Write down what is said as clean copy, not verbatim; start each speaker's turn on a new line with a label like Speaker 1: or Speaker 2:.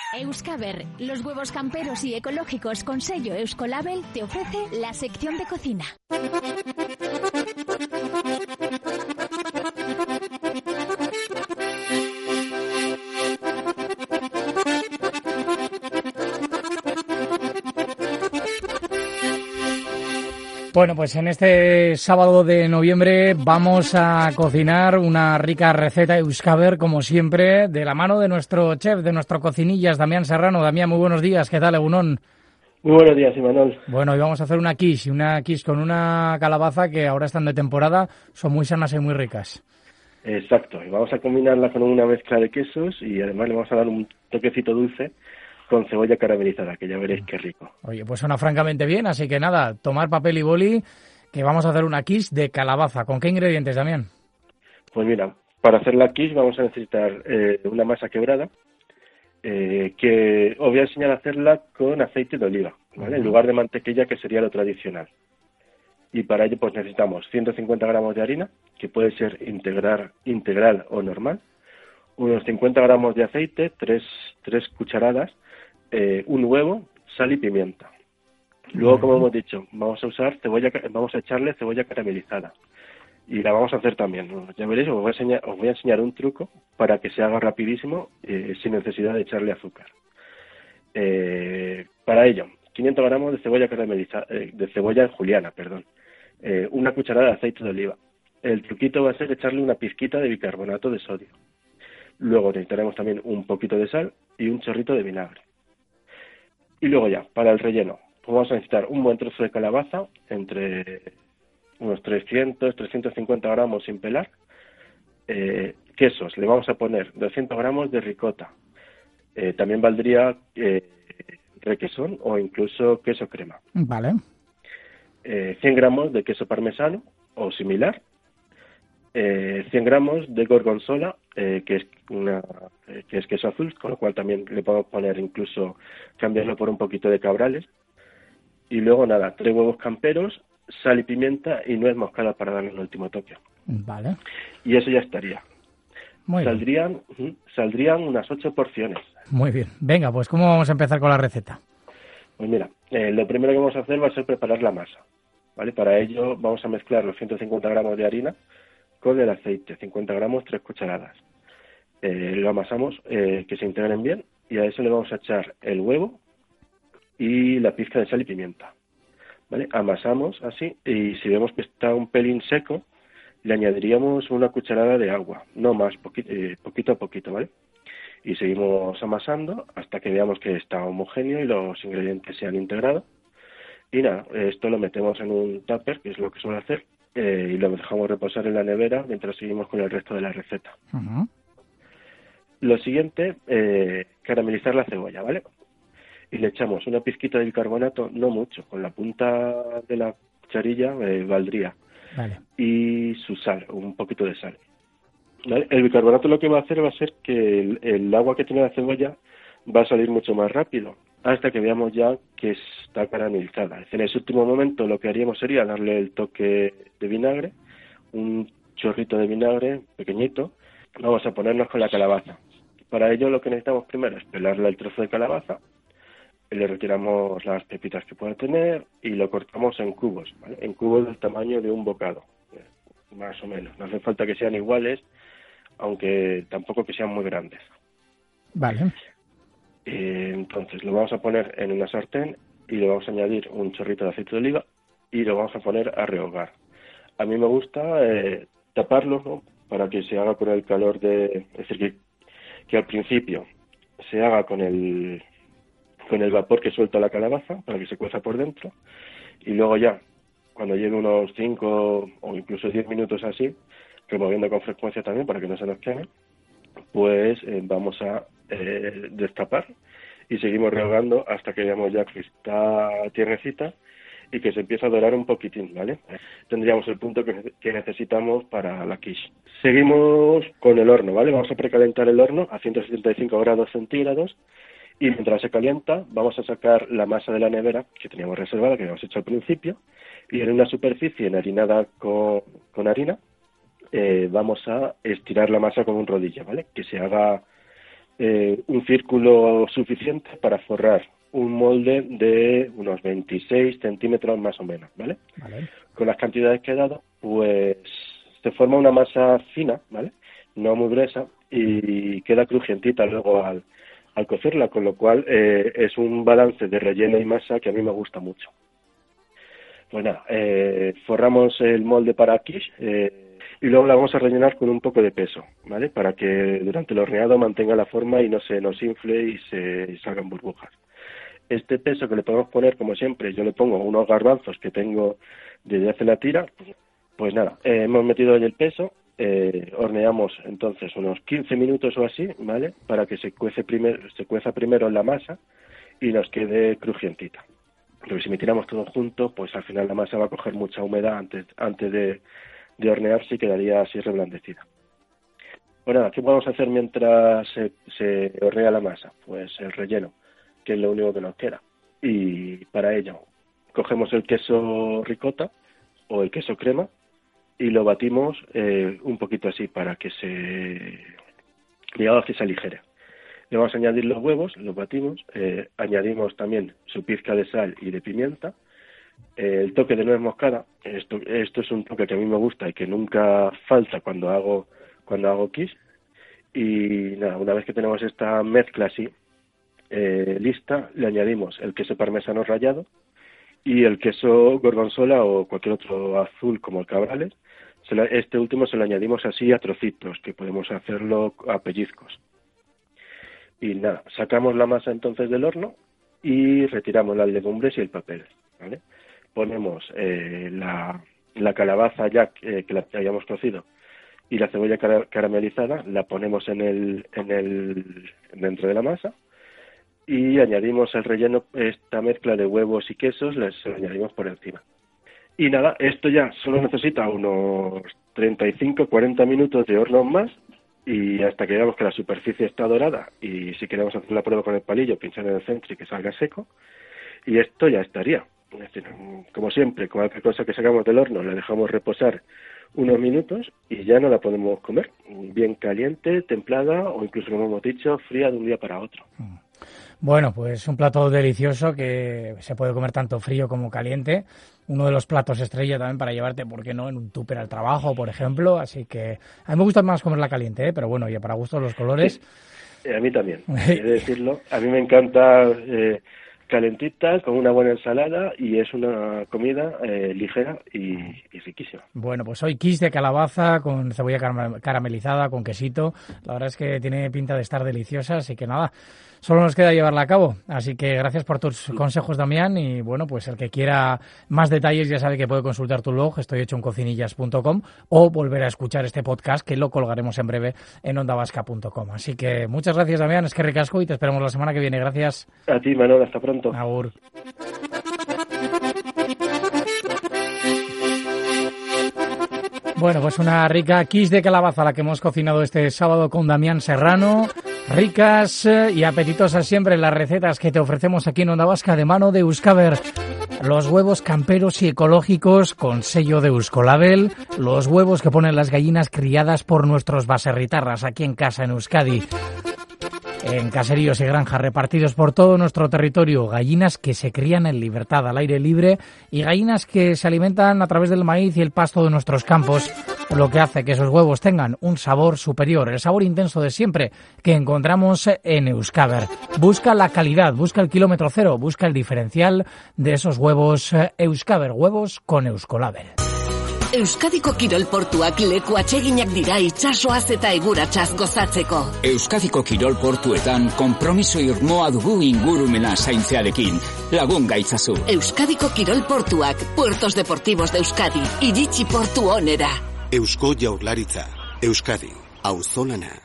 Speaker 1: Euskaber, los huevos camperos y ecológicos con sello Euskolabel, te ofrece la sección de cocina.
Speaker 2: Bueno, pues en este sábado de noviembre vamos a cocinar una rica receta Euskaber, como siempre, de la mano de nuestro chef, de nuestro cocinillas, Damián Serrano. Damián, muy buenos días, ¿qué tal, Egunon?
Speaker 3: Muy buenos días, Imanol.
Speaker 2: Bueno, hoy vamos a hacer una quiche con una calabaza que ahora están de temporada, son muy sanas y muy ricas.
Speaker 3: Exacto, y vamos a combinarla con una mezcla de quesos y además le vamos a dar un toquecito dulce con cebolla caramelizada, que ya veréis qué rico.
Speaker 2: Oye, pues suena francamente bien, así que nada, tomar papel y boli, que vamos a hacer una quiche de calabaza. ¿Con qué ingredientes, Damián?
Speaker 3: Pues mira, para hacer la quiche vamos a necesitar una masa quebrada, que os voy a enseñar a hacerla con aceite de oliva, ¿vale? En lugar de mantequilla, que sería lo tradicional. Y para ello pues necesitamos 150 gramos de harina, que puede ser integral o normal, unos 50 gramos de aceite, tres cucharadas, un huevo, sal y pimienta. Luego, como hemos dicho, vamos a echarle cebolla caramelizada y la vamos a hacer también. Ya veréis, os voy a enseñar un truco para que se haga rapidísimo sin necesidad de echarle azúcar. Para ello, 500 gramos de cebolla caramelizada, de cebolla en juliana, una cucharada de aceite de oliva. El truquito va a ser echarle una pizquita de bicarbonato de sodio. Luego necesitaremos también un poquito de sal y un chorrito de vinagre. Y luego ya, para el relleno, pues vamos a necesitar un buen trozo de calabaza, entre unos 350 gramos sin pelar. Quesos, le vamos a poner 200 gramos de ricota. También valdría requesón o incluso queso crema.
Speaker 2: Vale.
Speaker 3: 100 gramos de queso parmesano o similar. 100 gramos de gorgonzola, que es queso azul, con lo cual también le podemos poner, incluso cambiarlo por un poquito de cabrales. Y luego nada, 3 huevos camperos, sal y pimienta y nuez moscada para darle el último toque.
Speaker 2: Vale.
Speaker 3: Y eso ya estaría.
Speaker 2: Muy bien.
Speaker 3: Saldrían unas 8 porciones.
Speaker 2: Muy bien. Venga, pues ¿cómo vamos a empezar con la receta?
Speaker 3: Pues mira, lo primero que vamos a hacer va a ser preparar la masa, ¿vale? Para ello vamos a mezclar los 150 gramos de harina con el aceite, 50 gramos, 3 cucharadas. Lo amasamos, que se integren bien, y a eso le vamos a echar el huevo y la pizca de sal y pimienta, ¿vale? Amasamos así, y si vemos que está un pelín seco, le añadiríamos una cucharada de agua, no más, poquito a poquito, ¿vale? Y seguimos amasando hasta que veamos que está homogéneo y los ingredientes se han integrado. Y nada, esto lo metemos en un tupper, que es lo que suelo hacer, y lo dejamos reposar en la nevera mientras seguimos con el resto de la receta.
Speaker 2: Uh-huh.
Speaker 3: Lo siguiente, caramelizar la cebolla, ¿vale? Y le echamos una pizquita de bicarbonato, no mucho, con la punta de la cucharilla valdría.
Speaker 2: Vale.
Speaker 3: Y su sal, un poquito de sal, ¿vale? El bicarbonato lo que va a hacer va a ser que el agua que tiene la cebolla va a salir mucho más rápido, hasta que veamos ya que está caramelizada. En ese último momento lo que haríamos sería darle el toque de vinagre, un chorrito de vinagre pequeñito. Vamos a ponernos con la calabaza. Para ello lo que necesitamos primero es pelarle el trozo de calabaza, le retiramos las pepitas que pueda tener y lo cortamos en cubos, ¿vale? En cubos del tamaño de un bocado, más o menos. No hace falta que sean iguales, aunque tampoco que sean muy grandes.
Speaker 2: Vale.
Speaker 3: Entonces lo vamos a poner en una sartén y le vamos a añadir un chorrito de aceite de oliva y lo vamos a poner a rehogar. A mí me gusta taparlo, ¿no? Para que se haga con el calor es decir, que al principio se haga con el vapor que suelta la calabaza para que se cueza por dentro, y luego ya, cuando lleve unos 5 o incluso 10 minutos así, removiendo con frecuencia también para que no se nos queme, pues vamos a destapar y seguimos rehogando hasta que veamos ya que está tiernecita y que se empieza a dorar un poquitín, ¿vale? Tendríamos el punto que necesitamos para la quiche. Seguimos con el horno, ¿vale? Vamos a precalentar el horno a 175 grados centígrados y mientras se calienta vamos a sacar la masa de la nevera que teníamos reservada, que habíamos hecho al principio, y en una superficie enharinada con harina vamos a estirar la masa con un rodillo, ¿vale? Que se haga un círculo suficiente para forrar un molde de unos 26 centímetros más o menos, ¿vale?
Speaker 2: Vale.
Speaker 3: Con las cantidades que he dado, pues se forma una masa fina, ¿vale? No muy gruesa y queda crujientita luego al cocerla, con lo cual es un balance de relleno y masa que a mí me gusta mucho. Pues nada, forramos el molde para quiche y luego la vamos a rellenar con un poco de peso, ¿vale? Para que durante el horneado mantenga la forma y no se nos infle y se salgan burbujas. Este peso que le podemos poner, como siempre, yo le pongo unos garbanzos que tengo desde hace la tira. Pues nada, hemos metido ahí el peso, horneamos entonces unos 15 minutos o así, ¿vale? Para que se cueza primero la masa y nos quede crujientita. Porque si metiéramos todo junto, pues al final la masa va a coger mucha humedad antes de hornearse y quedaría así reblandecida. Bueno, nada, ¿qué podemos hacer mientras se hornea la masa? Pues el relleno, que es lo único que nos queda. Y para ello, cogemos el queso ricota o el queso crema y lo batimos un poquito así para que se aligere. Le vamos a añadir los huevos, los batimos, añadimos también su pizca de sal y de pimienta, el toque de nuez moscada. Esto es un toque que a mí me gusta y que nunca falta cuando hago quiche. Y nada, una vez que tenemos esta mezcla así lista, le añadimos el queso parmesano rallado y el queso gorgonzola o cualquier otro azul como el Cabrales. Este último se lo añadimos así a trocitos, que podemos hacerlo a pellizcos. Y nada, sacamos la masa entonces del horno y retiramos las legumbres y el papel, ¿vale? Ponemos la calabaza ya que la hayamos cocido y la cebolla caramelizada, la ponemos dentro de la masa y añadimos el relleno, esta mezcla de huevos y quesos, se lo añadimos por encima. Y nada, esto ya solo necesita unos 35-40 minutos de horno más y hasta que veamos que la superficie está dorada y si queremos hacer la prueba con el palillo, pinchar en el centro y que salga seco. Y esto ya estaría. Es decir, como siempre, cualquier cosa que sacamos del horno la dejamos reposar unos minutos y ya no la podemos comer. Bien caliente, templada o incluso, como hemos dicho, fría de un día para otro.
Speaker 2: Bueno, pues un plato delicioso que se puede comer tanto frío como caliente. Uno de los platos estrella también para llevarte, ¿por qué no?, en un tupper al trabajo, por ejemplo. Así que a mí me gusta más comerla caliente, pero bueno, ya para gustos los colores.
Speaker 3: Sí, a mí también, he de decirlo. A mí me encanta calentita, con una buena ensalada y es una comida ligera y riquísima.
Speaker 2: Bueno, pues hoy quiche de calabaza con cebolla caramelizada, con quesito. La verdad es que tiene pinta de estar deliciosa, así que nada, solo nos queda llevarla a cabo. Así que gracias por tus consejos, Damián, y bueno, pues el que quiera más detalles ya sabe que puede consultar tu blog, estoyhechoencocinillas.com, o volver a escuchar este podcast que lo colgaremos en breve en ondavasca.com. Así que muchas gracias, Damián, es que ricasco y te esperamos la semana que viene. Gracias.
Speaker 3: A ti, Manuel, hasta pronto.
Speaker 2: Agur. Bueno, pues una rica quiche de calabaza la que hemos cocinado este sábado con Damián Serrano. Ricas y apetitosas siempre las recetas que te ofrecemos aquí en Onda Vasca de mano de Euskaber. Los huevos camperos y ecológicos con sello de Euskolabel. Los huevos que ponen las gallinas criadas por nuestros baserritarras aquí en casa en Euskadi. En caseríos y granjas repartidos por todo nuestro territorio, gallinas que se crían en libertad, al aire libre, y gallinas que se alimentan a través del maíz y el pasto de nuestros campos, lo que hace que esos huevos tengan un sabor superior, el sabor intenso de siempre que encontramos en Euskaber. Busca la calidad, busca el kilómetro cero, busca el diferencial de esos huevos Euskaber, huevos con Euskolabel.
Speaker 4: Euskadiko kirol portuak leku atseginak dira itsasoaz eta eguratsaz gozatzeko.
Speaker 5: Euskadiko kirol portuetan konpromiso irmoa dugu ingurumena zaintzearekin. Lagun gaitzazu.
Speaker 4: Euskadiko kirol portuak, Puertos Deportivos de Euskadi, iritsi portu onera.
Speaker 6: Eusko Jaurlaritza, Euskadi, auzolana.